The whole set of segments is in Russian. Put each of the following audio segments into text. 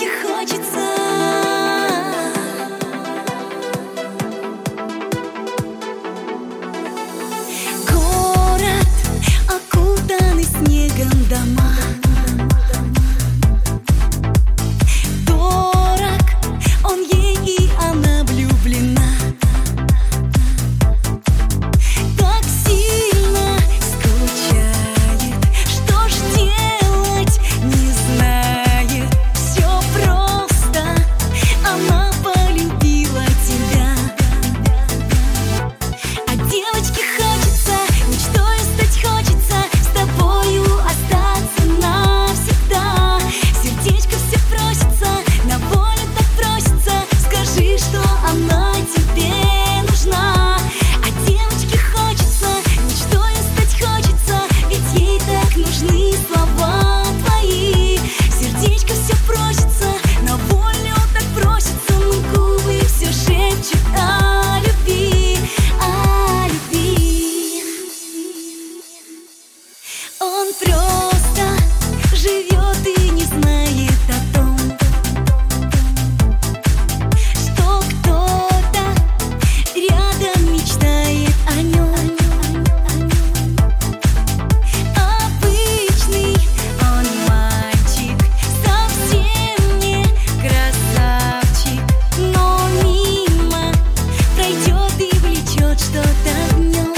девочке хочется. Город, окутанный снегом дома. Дорог он ей, и она влюблена. Так сильно скучает, что ж делать не знает. Все просто, она полюбила тебя. А девочке хочется, мечтой стать хочется, с тобою остаться навсегда. Сердечко все просится, на волю так просится, скажи, что она тебе нужна. А девочке хочется, мечтой стать хочется, ведь ей так нужны слова твои. Сердечко все просится, на волю так просится, но губы все шепчут о любви, о любви. Он просто живет и не знает о том, что кто-то рядом мечтает о нем. Обычный он мальчик, совсем не красавчик, но мимо пройдет и влечет что-то в нем.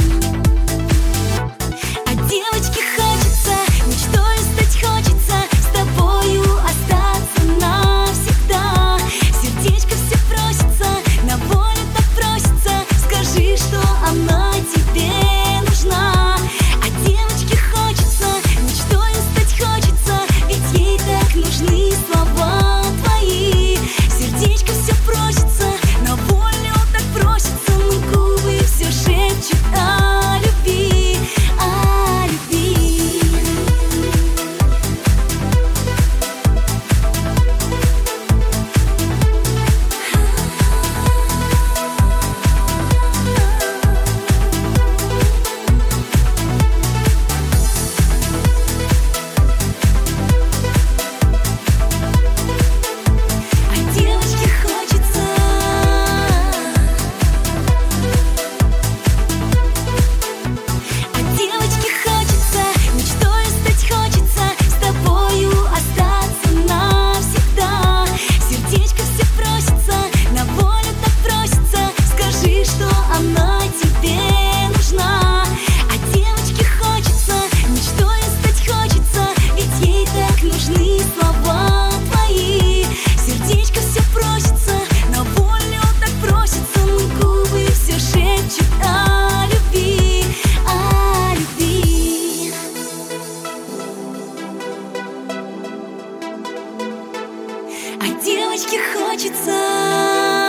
А девочке хочется, мечтой стать хочется, с тобою остаться навсегда. Сердечко все просится, на волю так просится, скажи, что она тебе нужна. А девочке хочется, мечтой стать хочется, ведь ей так нужны слова твои. Сердечко все просится, на волю так просится, но губы все шепчут о любви, о любви. А девочке хочется. А девочке хочется, мечтой стать хочется, с тобою остаться навсегда. Сердечко все просится, на волю так просится, скажи, что она тебе нужна. А девочке хочется, мечтой стать хочется, ведь ей так нужны слова твои. Сердечко все просится, на волю так просится, но губы все шепчут о любви, о любви. А девочке хочется.